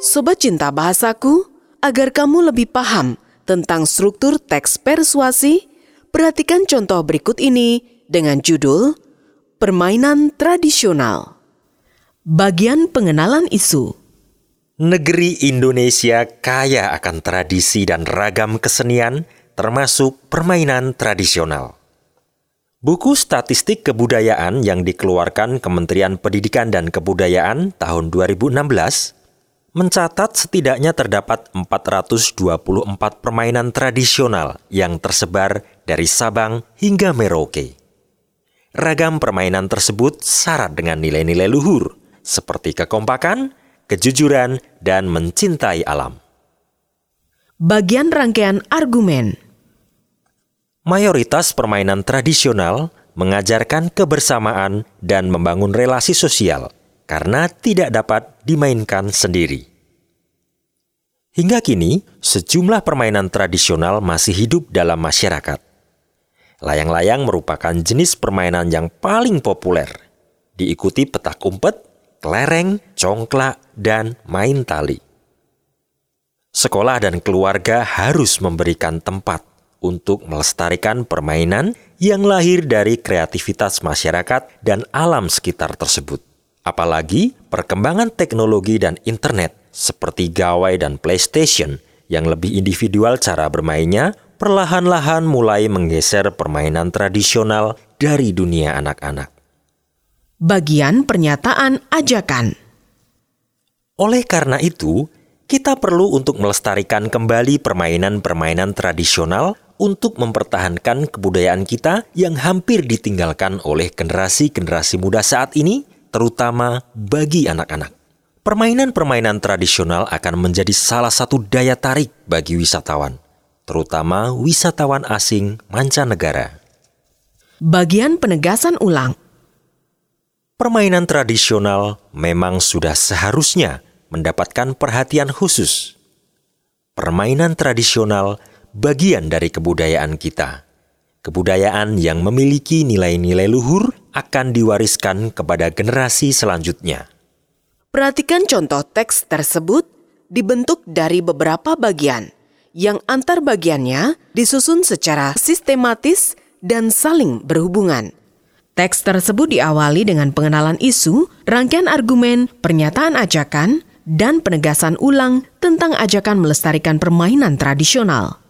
Sobat Cinta Bahasaku, agar kamu lebih paham tentang struktur teks persuasi, perhatikan contoh berikut ini dengan judul Permainan Tradisional. Bagian pengenalan isu. Negeri Indonesia kaya akan tradisi dan ragam kesenian, termasuk permainan tradisional. Buku Statistik Kebudayaan yang dikeluarkan Kementerian Pendidikan dan Kebudayaan tahun 2016 mencatat setidaknya terdapat 424 permainan tradisional yang tersebar dari Sabang hingga Merauke. Ragam permainan tersebut syarat dengan nilai-nilai luhur, seperti kekompakan, kejujuran, dan mencintai alam. Bagian rangkaian argumen. Mayoritas permainan tradisional mengajarkan kebersamaan dan membangun relasi sosial karena tidak dapat dimainkan sendiri. Hingga kini, sejumlah permainan tradisional masih hidup dalam masyarakat. Layang-layang merupakan jenis permainan yang paling populer, diikuti petak umpet, kelereng, congklak, dan main tali. Sekolah dan keluarga harus memberikan tempat untuk melestarikan permainan yang lahir dari kreativitas masyarakat dan alam sekitar tersebut. Apalagi perkembangan teknologi dan internet seperti gawai dan PlayStation yang lebih individual cara bermainnya perlahan-lahan mulai menggeser permainan tradisional dari dunia anak-anak. Bagian pernyataan ajakan. Oleh karena itu, kita perlu untuk melestarikan kembali permainan-permainan tradisional untuk mempertahankan kebudayaan kita yang hampir ditinggalkan oleh generasi-generasi muda saat ini, terutama bagi anak-anak. Permainan-permainan tradisional akan menjadi salah satu daya tarik bagi wisatawan, terutama wisatawan asing mancanegara. Bagian penegasan ulang. Permainan tradisional memang sudah seharusnya mendapatkan perhatian khusus. Permainan tradisional bagian dari kebudayaan kita. Kebudayaan yang memiliki nilai-nilai luhur akan diwariskan kepada generasi selanjutnya. Perhatikan contoh teks tersebut dibentuk dari beberapa bagian yang antar bagiannya disusun secara sistematis dan saling berhubungan. Teks tersebut diawali dengan pengenalan isu, rangkaian argumen, pernyataan ajakan, dan penegasan ulang tentang ajakan melestarikan permainan tradisional.